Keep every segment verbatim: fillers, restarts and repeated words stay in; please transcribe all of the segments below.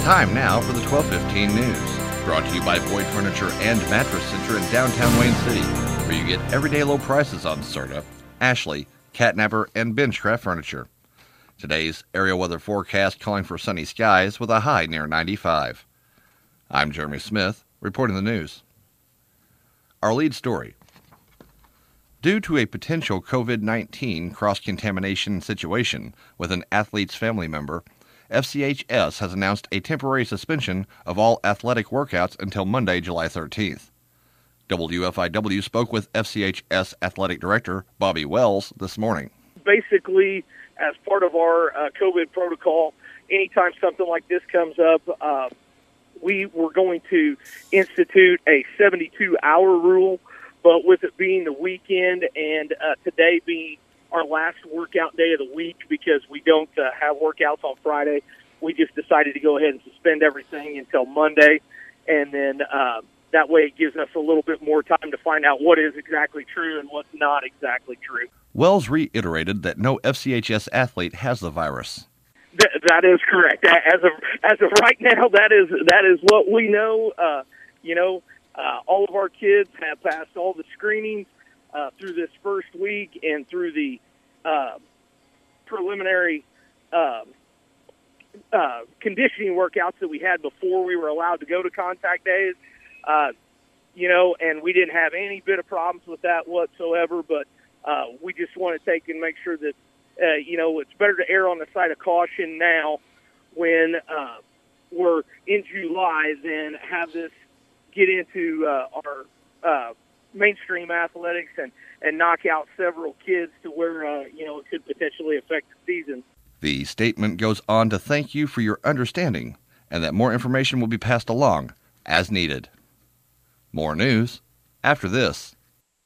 Time now for the twelve fifteen news, brought to you by Boyd Furniture and Mattress Center in downtown Wayne City, where you get everyday low prices on Serta, Ashley, Catnapper, and Benchcraft furniture. Today's area weather forecast calling for sunny skies with a high near ninety-five. I'm Jeremy Smith, reporting the news. Our lead story. Due to a potential covid nineteen cross-contamination situation with an athlete's family member, F C H S has announced a temporary suspension of all athletic workouts until Monday, July thirteenth. W F I W spoke with F C H S Athletic Director Bobby Wells this morning. Basically, as part of our uh, COVID protocol, anytime something like this comes up, uh, we were going to institute a seventy-two hour rule, but with it being the weekend and uh, today being our last workout day of the week, because we don't uh, have workouts on Friday, we just decided to go ahead and suspend everything until Monday, and then uh, that way it gives us a little bit more time to find out what is exactly true and what's not exactly true. Wells reiterated that no F C H S athlete has the virus. Th- that is correct. As of as of right now, that is that is what we know. Uh, you know, uh, all of our kids have passed all the screenings uh, through this first week and through the uh, preliminary uh, uh, conditioning workouts that we had before we were allowed to go to contact days. Uh, you know, and we didn't have any bit of problems with that whatsoever. But uh, we just want to take and make sure that uh, you know, it's better to err on the side of caution now when uh, we're in July than have this get into uh, our uh, mainstream athletics and, and knock out several kids to where, uh, you know, it could potentially affect the season. The statement goes on to thank you for your understanding and that more information will be passed along as needed. More news after this.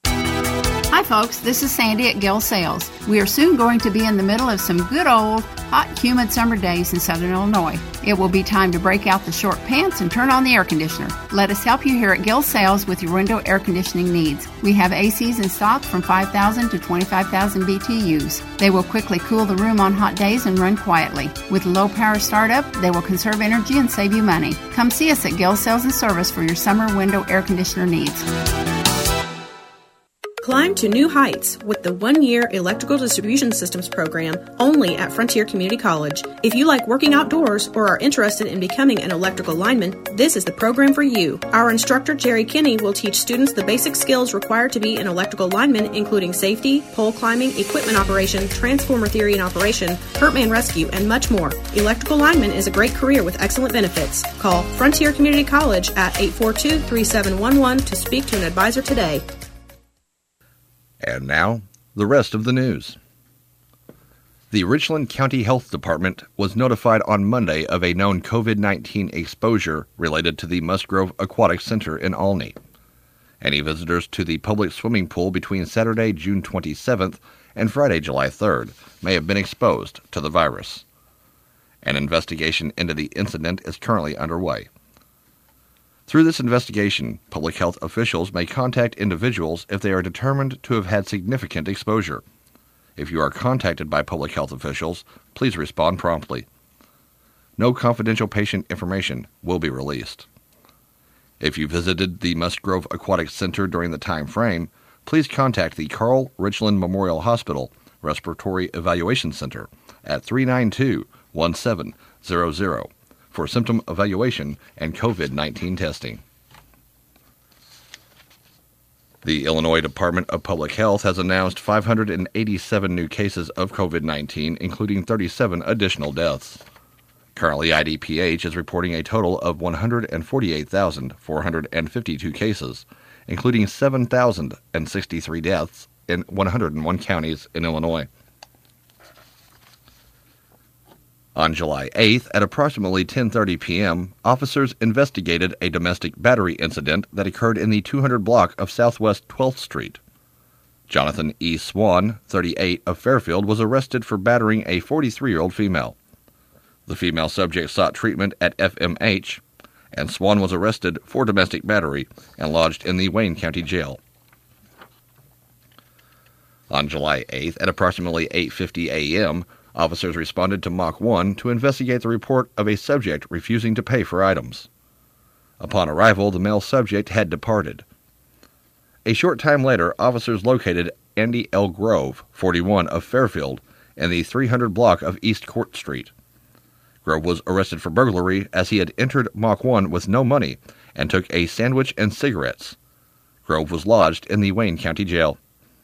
Hi folks, this is Sandy at Gill Sales. We are soon going to be in the middle of some good old hot, humid summer days in Southern Illinois. It will be time to break out the short pants and turn on the air conditioner. Let us help you here at Gill Sales with your window air conditioning needs. We have A Cs in stock from five thousand to twenty-five thousand B T Us. They will quickly cool the room on hot days and run quietly. With low power startup, they will conserve energy and save you money. Come see us at Gill Sales and Service for your summer window air conditioner needs. Climb to new heights with the one-year Electrical Distribution Systems program only at Frontier Community College. If you like working outdoors or are interested in becoming an electrical lineman, this is the program for you. Our instructor, Jerry Kinney, will teach students the basic skills required to be an electrical lineman, including safety, pole climbing, equipment operation, transformer theory and operation, hurt man rescue, and much more. Electrical lineman is a great career with excellent benefits. Call Frontier Community College at eight four two, three seven one one to speak to an advisor today. And now, the rest of the news. The Richland County Health Department was notified on Monday of a known covid nineteen exposure related to the Musgrove Aquatic Center in Olney. Any visitors to the public swimming pool between Saturday, June twenty-seventh and Friday, July third may have been exposed to the virus. An investigation into the incident is currently underway. Through this investigation, public health officials may contact individuals if they are determined to have had significant exposure. If you are contacted by public health officials, please respond promptly. No confidential patient information will be released. If you visited the Musgrove Aquatic Center during the time frame, please contact the Carl Richland Memorial Hospital Respiratory Evaluation Center at three nine two, one seven zero zero. for symptom evaluation and covid nineteen testing. The Illinois Department of Public Health has announced five hundred eighty-seven new cases of covid nineteen, including thirty-seven additional deaths. Currently, I D P H is reporting a total of one hundred forty-eight thousand four hundred fifty-two cases, including seven thousand sixty-three deaths in one hundred one counties in Illinois. On July eighth, at approximately ten thirty p.m., officers investigated a domestic battery incident that occurred in the two hundred block of Southwest twelfth Street. Jonathan E. Swan, thirty-eight, of Fairfield, was arrested for battering a forty-three-year-old female. The female subject sought treatment at F M H, and Swan was arrested for domestic battery and lodged in the Wayne County Jail. On July eighth, at approximately eight fifty a.m., Officers responded to Mach one to investigate the report of a subject refusing to pay for items. Upon arrival, the male subject had departed. A short time later, officers located Andy L. Grove, forty-one, of Fairfield, in the three hundred block of East Court Street. Grove was arrested for burglary as he had entered Mach one with no money and took a sandwich and cigarettes. Grove was lodged in the Wayne County Jail.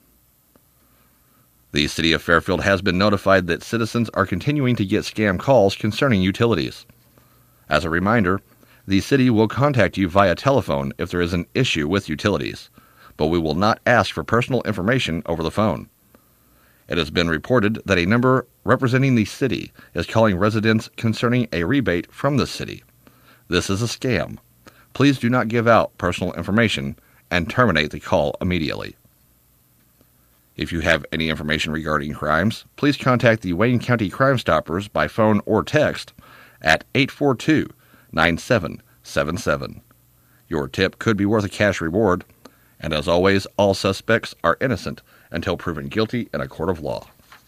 The City of Fairfield has been notified that citizens are continuing to get scam calls concerning utilities. As a reminder, the city will contact you via telephone if there is an issue with utilities, but we will not ask for personal information over the phone. It has been reported that a number representing the city is calling residents concerning a rebate from the city. This is a scam. Please do not give out personal information and terminate the call immediately. If you have any information regarding crimes, please contact the Wayne County Crime Stoppers by phone or text at eight four two, nine seven seven seven. Your tip could be worth a cash reward, and as always, all suspects are innocent until proven guilty in a court of law.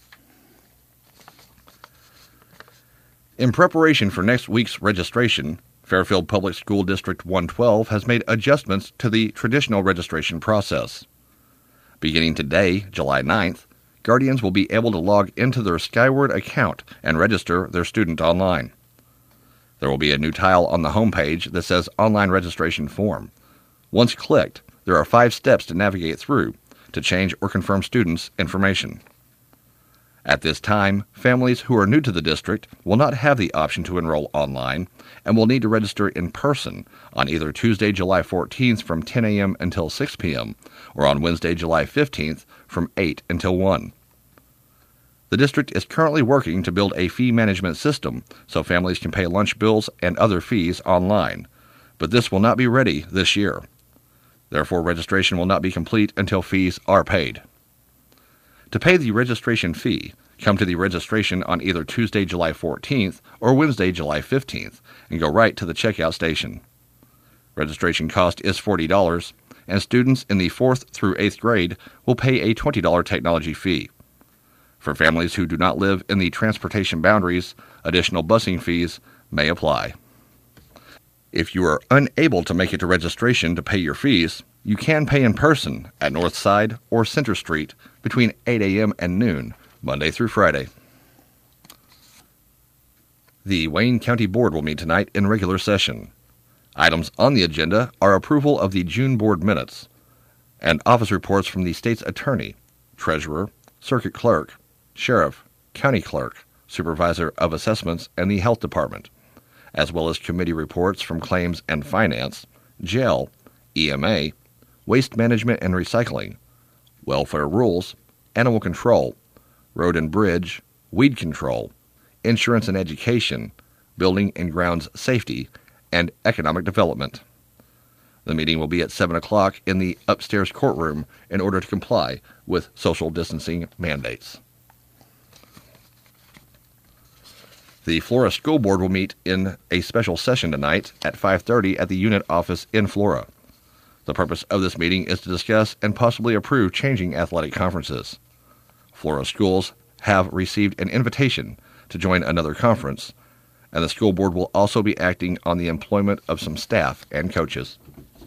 In preparation for next week's registration, Fairfield Public School District one twelve has made adjustments to the traditional registration process. Beginning today, July ninth, guardians will be able to log into their Skyward account and register their student online. There will be a new tile on the homepage that says Online Registration Form. Once clicked, there are five steps to navigate through to change or confirm students' information. At this time, families who are new to the district will not have the option to enroll online and will need to register in person on either Tuesday, July fourteenth from ten a.m. until six p.m. or on Wednesday, July fifteenth from eight until one. The district is currently working to build a fee management system so families can pay lunch bills and other fees online, but this will not be ready this year. Therefore, registration will not be complete until fees are paid. To pay the registration fee, come to the registration on either Tuesday, July fourteenth or Wednesday, July fifteenth, and go right to the checkout station. Registration cost is forty dollars, and students in the fourth through eighth grade will pay a twenty dollars technology fee. For families who do not live in the transportation boundaries, additional busing fees may apply. If you are unable to make it to registration to pay your fees, you can pay in person at North Side or Center Street between eight a.m. and noon, Monday through Friday. The Wayne County Board will meet tonight in regular session. Items on the agenda are approval of the June board minutes and office reports from the state's attorney, treasurer, circuit clerk, sheriff, county clerk, supervisor of assessments, and the health department, as well as committee reports from claims and finance, jail, E M A, waste management and recycling, welfare rules, animal control, road and bridge, weed control, insurance and education, building and grounds safety, and economic development. The meeting will be at seven o'clock in the upstairs courtroom in order to comply with social distancing mandates. The Flora School Board will meet in a special session tonight at five thirty at the unit office in Flora. The purpose of this meeting is to discuss and possibly approve changing athletic conferences. Flora schools have received an invitation to join another conference, and the school board will also be acting on the employment of some staff and coaches.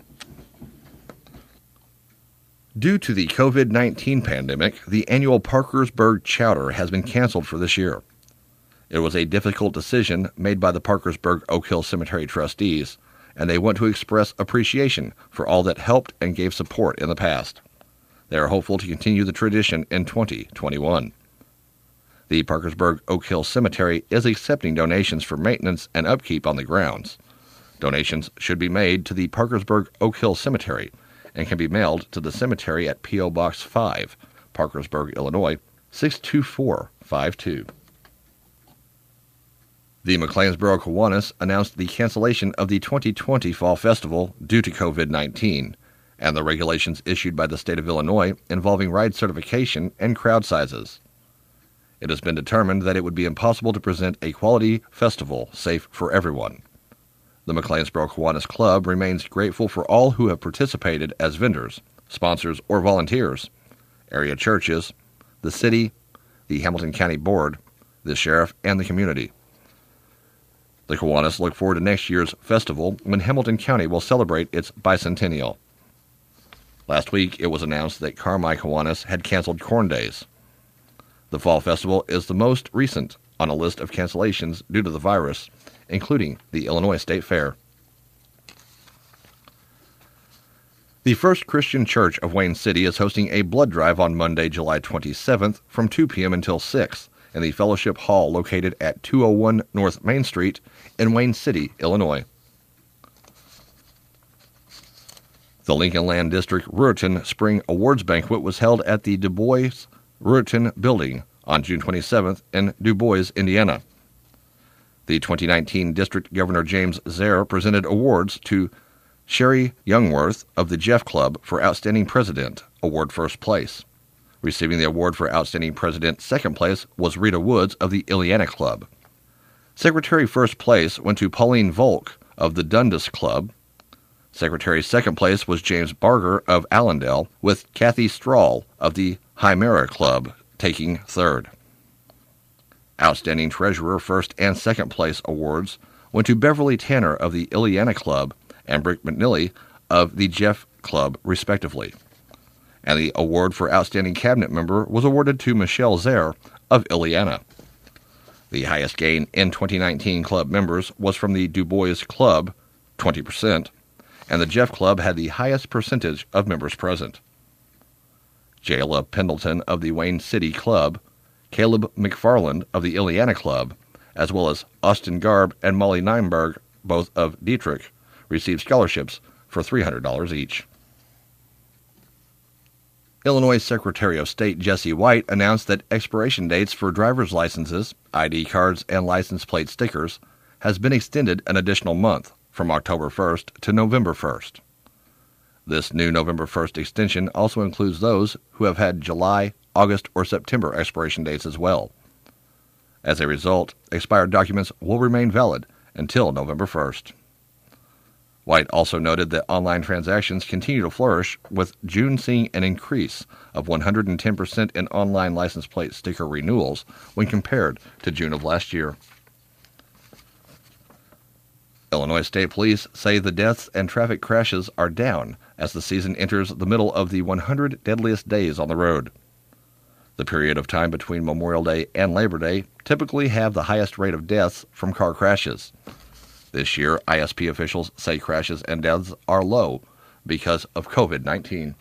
Due to the covid nineteen pandemic, the annual Parkersburg Chowder has been canceled for this year. It was a difficult decision made by the Parkersburg Oak Hill Cemetery trustees, and they want to express appreciation for all that helped and gave support in the past. They are hopeful to continue the tradition in twenty twenty-one. The Parkersburg Oak Hill Cemetery is accepting donations for maintenance and upkeep on the grounds. Donations should be made to the Parkersburg Oak Hill Cemetery and can be mailed to the cemetery at P O. Box five, Parkersburg, Illinois, six two four five two. The McLeansboro Kiwanis announced the cancellation of the twenty twenty Fall Festival due to covid nineteen and the regulations issued by the state of Illinois involving ride certification and crowd sizes. It has been determined that it would be impossible to present a quality festival safe for everyone. The McLeansboro Kiwanis Club remains grateful for all who have participated as vendors, sponsors, or volunteers, area churches, the city, the Hamilton County Board, the sheriff, and the community. The Kiwanis look forward to next year's festival when Hamilton County will celebrate its bicentennial. Last week, it was announced that Carmi Kiwanis had canceled Corn Days. The Fall Festival is the most recent on a list of cancellations due to the virus, including the Illinois State Fair. The First Christian Church of Wayne City is hosting a blood drive on Monday, July twenty-seventh from two p.m. until six in the Fellowship Hall located at two oh one North Main Street in Wayne City, Illinois. The Lincoln Land District Ruritan Spring Awards Banquet was held at the Du Bois Ruritan Building on June twenty-seventh in Du Bois, Indiana. The twenty nineteen District Governor James Zare presented awards to Sherry Youngworth of the Jeff Club for Outstanding President, award first place. Receiving the award for Outstanding President second place was Rita Woods of the Ileana Club. Secretary first place went to Pauline Volk of the Dundas Club. Secretary second place was James Barger of Allendale, with Kathy Strahl of the Hymera Club taking third. Outstanding Treasurer first and second place awards went to Beverly Tanner of the Ileana Club and Brick McNilly of the Jeff Club, respectively. And the award for Outstanding Cabinet Member was awarded to Michelle Zare of Ileana. The highest gain in twenty nineteen club members was from the Du Bois Club, twenty percent, and the Jeff Club had the highest percentage of members present. Jayla Pendleton of the Wayne City Club, Caleb McFarland of the Ileana Club, as well as Austin Garb and Molly Neinberg, both of Dietrich, received scholarships for three hundred dollars each. Illinois Secretary of State Jesse White announced that expiration dates for driver's licenses, I D cards, and license plate stickers has been extended an additional month, from October first to November first. This new November first extension also includes those who have had July, August, or September expiration dates as well. As a result, expired documents will remain valid until November first. White also noted that online transactions continue to flourish, with June seeing an increase of one hundred ten percent in online license plate sticker renewals when compared to June of last year. Illinois State Police say the deaths and traffic crashes are down as the season enters the middle of the one hundred deadliest days on the road. The period of time between Memorial Day and Labor Day typically have the highest rate of deaths from car crashes. This year, I S P officials say crashes and deaths are low because of covid nineteen.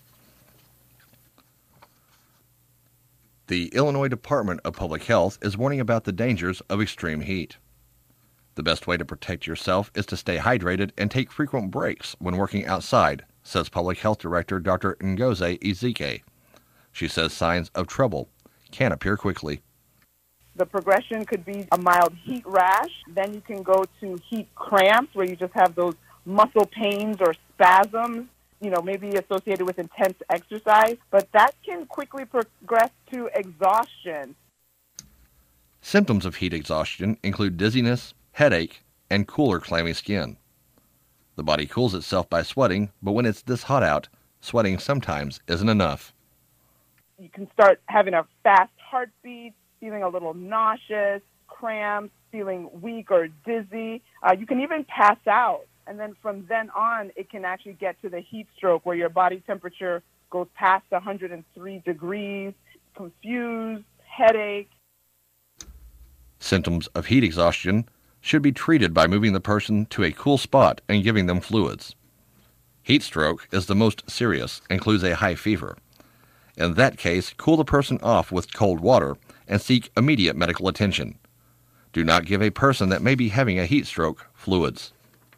The Illinois Department of Public Health is warning about the dangers of extreme heat. The best way to protect yourself is to stay hydrated and take frequent breaks when working outside, says Public Health Director Doctor Ngozi Ezike. She says signs of trouble can appear quickly. The progression could be a mild heat rash. Then you can go to heat cramps, where you just have those muscle pains or spasms, you know, maybe associated with intense exercise. But that can quickly progress to exhaustion. Symptoms of heat exhaustion include dizziness, headache, and cooler, clammy skin. The body cools itself by sweating, but when it's this hot out, sweating sometimes isn't enough. You can start having a fast heartbeat, feeling a little nauseous, cramps, feeling weak or dizzy. Uh, you can even pass out. And then from then on, it can actually get to the heat stroke, where your body temperature goes past one hundred three degrees, confused, headache. Symptoms of heat exhaustion should be treated by moving the person to a cool spot and giving them fluids. Heat stroke is the most serious, includes a high fever. In that case, cool the person off with cold water and seek immediate medical attention. Do not give a person that may be having a heat stroke fluids.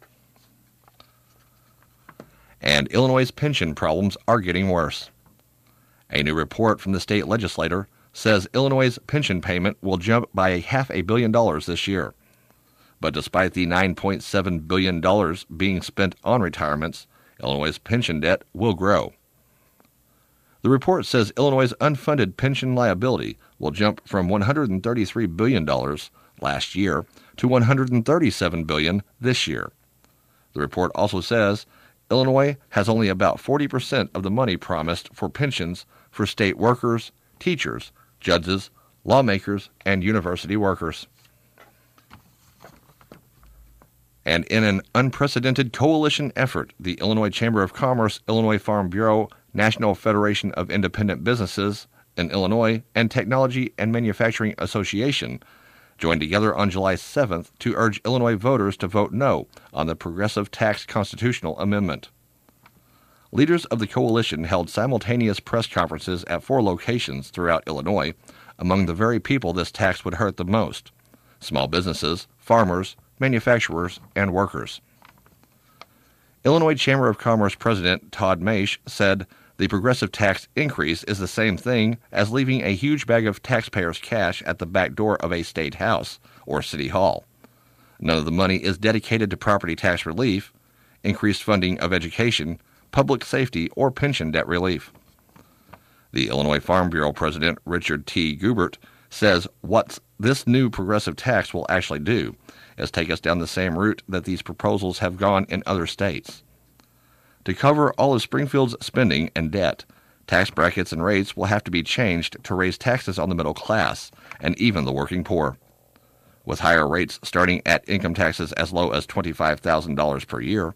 And Illinois' pension problems are getting worse. A new report from the state legislature says Illinois' pension payment will jump by a half a billion dollars this year. But despite the nine point seven billion dollars being spent on retirements, Illinois' pension debt will grow. The report says Illinois' unfunded pension liability will jump from one hundred thirty-three billion dollars last year to one hundred thirty-seven billion dollars this year. The report also says Illinois has only about forty percent of the money promised for pensions for state workers, teachers, judges, lawmakers, and university workers. And in an unprecedented coalition effort, the Illinois Chamber of Commerce, Illinois Farm Bureau, National Federation of Independent Businesses in Illinois, and Technology and Manufacturing Association joined together on July seventh to urge Illinois voters to vote no on the Progressive Tax Constitutional Amendment. Leaders of the coalition held simultaneous press conferences at four locations throughout Illinois among the very people this tax would hurt the most: small businesses, farmers, manufacturers, and workers. Illinois Chamber of Commerce President Todd Maish said the progressive tax increase is the same thing as leaving a huge bag of taxpayers' cash at the back door of a state house or city hall. None of the money is dedicated to property tax relief, increased funding of education, public safety, or pension debt relief. The Illinois Farm Bureau President Richard T. Gubert says what this new progressive tax will actually do is take us down the same route that these proposals have gone in other states. To cover all of Springfield's spending and debt, tax brackets and rates will have to be changed to raise taxes on the middle class and even the working poor, with higher rates starting at income taxes as low as twenty-five thousand dollars per year.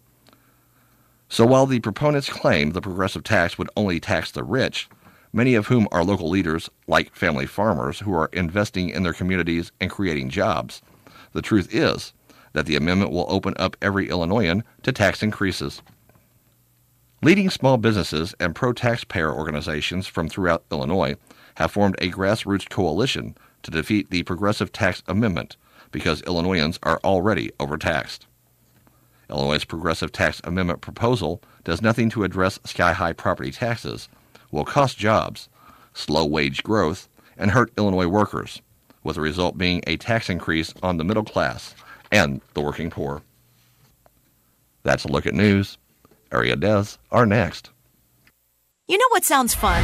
So while the proponents claim the progressive tax would only tax the rich, many of whom are local leaders like family farmers who are investing in their communities and creating jobs, the truth is that the amendment will open up every Illinoisan to tax increases. Leading small businesses and pro-taxpayer organizations from throughout Illinois have formed a grassroots coalition to defeat the Progressive Tax Amendment because Illinoisans are already overtaxed. Illinois' Progressive Tax Amendment proposal does nothing to address sky-high property taxes, will cost jobs, slow wage growth, and hurt Illinois workers, with the result being a tax increase on the middle class and the working poor. That's a look at news. Area Des are next. You know what sounds fun?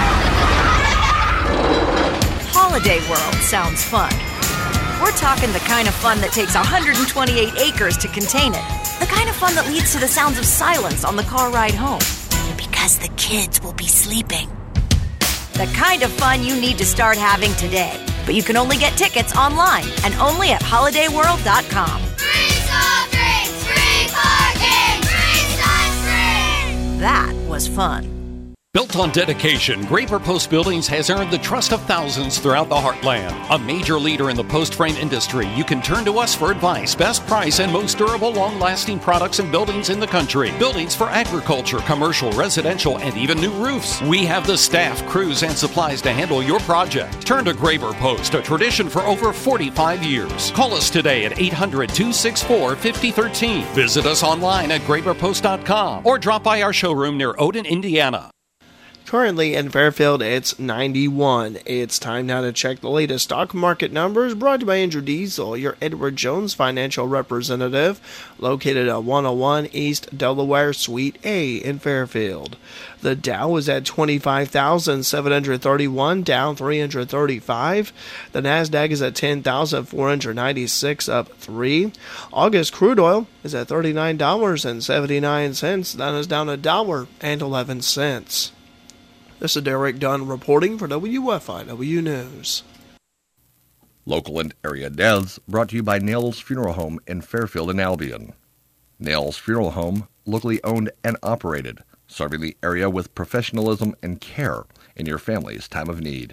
Holiday World sounds fun. We're talking the kind of fun that takes one hundred twenty-eight acres to contain it. The kind of fun that leads to the sounds of silence on the car ride home. Because the kids will be sleeping. The kind of fun you need to start having today. But you can only get tickets online and only at holiday world dot com. Free soft drinks, free parking, free sunscreen! That was fun. Built on dedication, Graber Post Buildings has earned the trust of thousands throughout the heartland. A major leader in the post frame industry, you can turn to us for advice, best price, and most durable, long-lasting products and buildings in the country. Buildings for agriculture, commercial, residential, and even new roofs. We have the staff, crews, and supplies to handle your project. Turn to Graber Post, a tradition for over forty-five years. Call us today at eight hundred, two six four, five oh one three. Visit us online at graber post dot com or drop by our showroom near Odin, Indiana. Currently in Fairfield, it's ninety-one. It's time now to check the latest stock market numbers, brought to you by Andrew Diesel, your Edward Jones financial representative, located at one oh one East Delaware, Suite A in Fairfield. The Dow is at twenty-five thousand seven hundred thirty-one, down three hundred thirty-five. The Nasdaq is at ten thousand four hundred ninety-six, up three. August crude oil is at thirty-nine dollars and seventy-nine cents. That is down a dollar and eleven cents. This is Derek Dunn reporting for W F I W News. Local and area deaths brought to you by Nails Funeral Home in Fairfield and Albion. Nails Funeral Home, locally owned and operated, serving the area with professionalism and care in your family's time of need.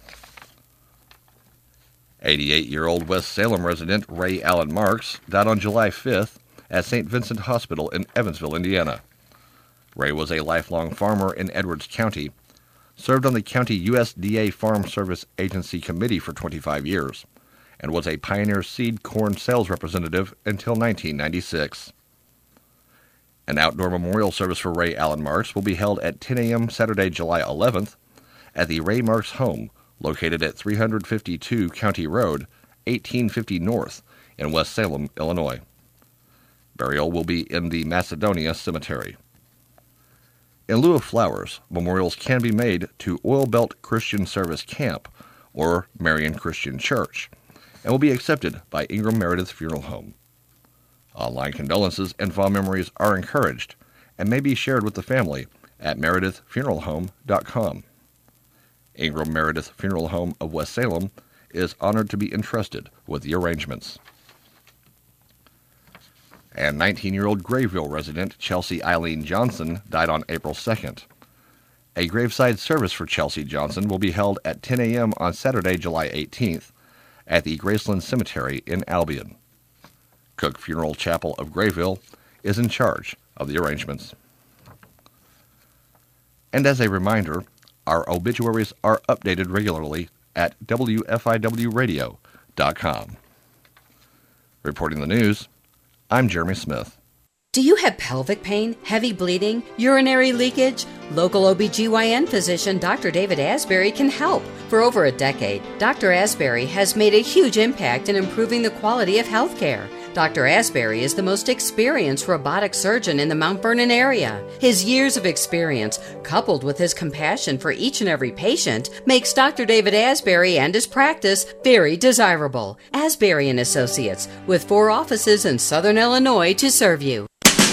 eighty-eight-year-old West Salem resident Ray Allen Marks died on July fifth at Saint Vincent Hospital in Evansville, Indiana. Ray was a lifelong farmer in Edwards County, served on the county U S D A Farm Service Agency Committee for twenty-five years, and was a Pioneer Seed Corn sales representative until nineteen ninety-six. An outdoor memorial service for Ray Allen Marks will be held at ten a.m. Saturday, July eleventh, at the Ray Marks home, located at three fifty-two County Road, eighteen fifty North, in West Salem, Illinois. Burial will be in the Macedonia Cemetery. In lieu of flowers, memorials can be made to Oil Belt Christian Service Camp or Marian Christian Church and will be accepted by Ingram Meredith Funeral Home. Online condolences and fond memories are encouraged and may be shared with the family at meredith funeral home dot com. Ingram Meredith Funeral Home of West Salem is honored to be entrusted with the arrangements. And nineteen-year-old Grayville resident Chelsea Eileen Johnson died on April second. A graveside service for Chelsea Johnson will be held at ten a.m. on Saturday, July eighteenth, at the Graceland Cemetery in Albion. Cook Funeral Chapel of Grayville is in charge of the arrangements. And as a reminder, our obituaries are updated regularly at W F I W radio dot com. Reporting the news, I'm Jeremy Smith. Do you have pelvic pain, heavy bleeding, urinary leakage? Local O B G Y N physician Doctor David Asbury can help. For over a decade, Doctor Asbury has made a huge impact in improving the quality of health care. Doctor Asbury is the most experienced robotic surgeon in the Mount Vernon area. His years of experience, coupled with his compassion for each and every patient, makes Doctor David Asbury and his practice very desirable. Asbury and Associates, with four offices in Southern Illinois to serve you.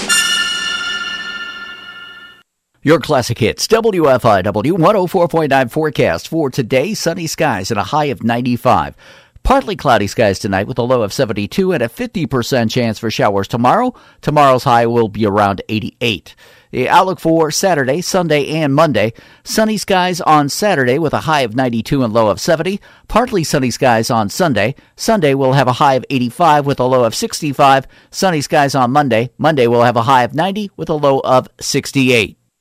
Your classic hits, W F I W one oh four point nine forecast for today, sunny skies and a high of ninety-five. Partly cloudy skies tonight with a low of seventy-two and a fifty percent chance for showers tomorrow. Tomorrow's high will be around eighty-eight. The outlook for Saturday, Sunday, and Monday. Sunny skies on Saturday with a high of ninety-two and low of seventy. Partly sunny skies on Sunday. Sunday will have a high of eighty-five with a low of sixty-five. Sunny skies on Monday. Monday will have a high of ninety with a low of sixty-eight.